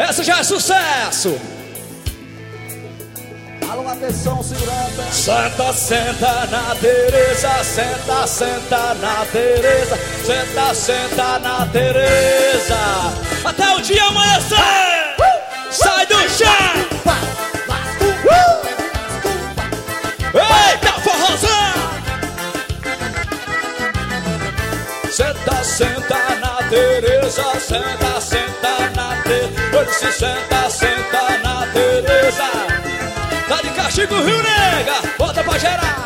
Essa já é sucesso. Alô, atenção, segurança. Senta, senta na Tereza, senta, senta na Tereza, senta, senta na Tereza, até o dia amanhecer. Sai do chão. Eita, forrozão. Senta, senta na Tereza, senta, senta na Tereza, se senta, senta na Tereza. Tá de castigo, Rio Nega, bota pra gerar.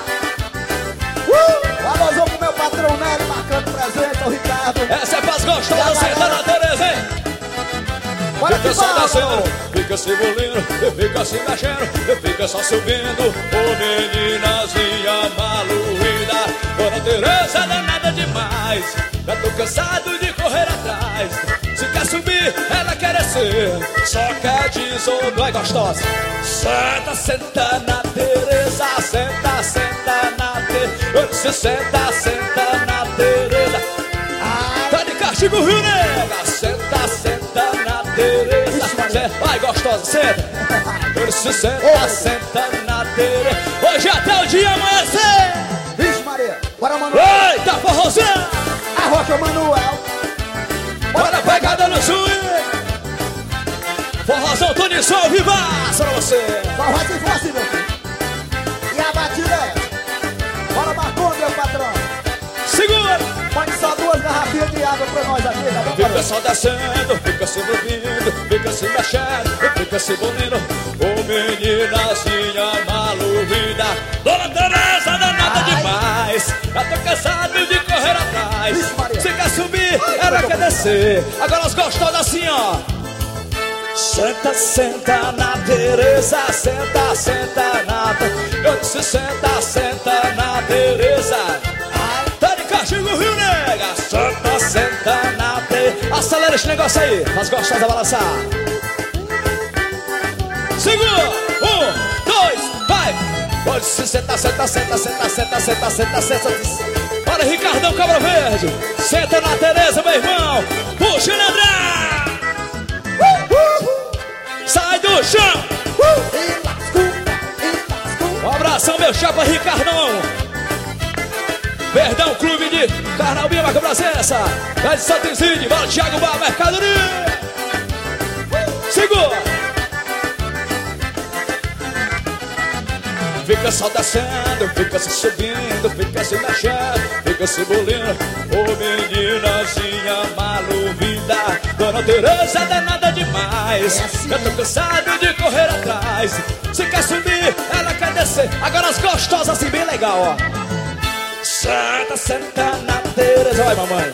Alôzão pro meu patrão Nery, marcando presente, é o Ricardo. Essa é pras gostosas, senta na Tereza, hein? Bora Fica que só bora, descendo, fica se bolindo, fica se mexendo, fica só subindo. Ô meninazinha maluída, Dona Tereza é danada demais. Já tô cansado de correr atrás. Se quer subir, ela quer descer, só quer desonrar, gostosa. Senta, senta na Tereza, senta, senta na Tereza, senta, senta na Tereza. Tá de castigo, Rio Nega, senta, senta na Tereza. Vai, gostosa, senta. Se senta, senta na Tereza. Hoje até o dia amanhecer. Vixe Maria, bora Manuel. Eita, forrozão. Arrocha Manuel. Bora pegada no swing. Forrozão, tô de som, vivaço pra você. Só vai se for assim, meu filho. E a batida é. Bora Marconi, meu patrão. Segura. Põe só 2 garrafinhas de água pra nós aqui, tá bom? Fica só descendo, fica se movendo, fica se mexendo, fica se bolindo. Ô meninazinha maluída, Dona Tereza danada demais. Já tô cansado de correr atrás. Se quer subir, ela quer descer. Agora as gostosas assim, ó. Senta, senta na Tereza, senta, senta na Tereza. Eu disse senta, senta na Tereza. Tá de castigo, Rio Nega. Senta, senta na Tereza. Acelera esse negócio aí, as gostosas balançar. Segura, 1, 2, vai. Pode se sentar, senta, senta, senta, senta, senta, senta, senta. Olha, Ricardão Cabra Verde. Senta na Tereza, meu irmão. Puxa, Leandrão. Sai do chão. Um abração, meu chapa Ricardão. Perdão, clube de Carnaubinha, marca presença. Vai de Santo Isidro, bola Thiago Bar, mercadoria. Segura. Fica só descendo, fica se subindo, fica se mexendo, fica se bolindo. Ô meninazinha maluída, Dona Tereza é danada demais. Eu tô cansado de correr atrás. Se quer subir, ela quer descer. Agora as gostosas assim bem legal, ó. Senta, senta na Tereza. Vai, mamãe.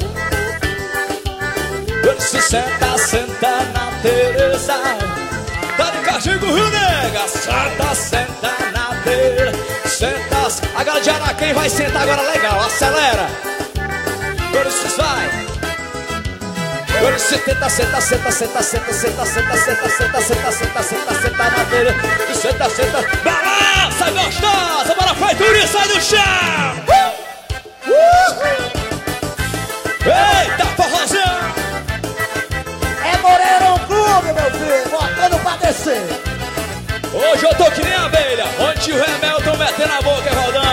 Se senta, senta na Tereza. Tá de castigo, Rio Nega. Senta, senta na Tereza. Senta. Agora de Araquém vai sentar agora legal. Acelera. Corinthians vai. Corinthians senta, senta, senta, senta, senta, senta, senta, senta, senta, senta, senta, senta, senta na Tereza. Senta, senta. Balança, gostosa. Bora, Feitura, sai do chão. Eita, forrozão. É Moreirão Clube, meu filho, botando pra descer. Hoje eu tô que nem abelha, onde o Hamilton metendo a boca e rodando.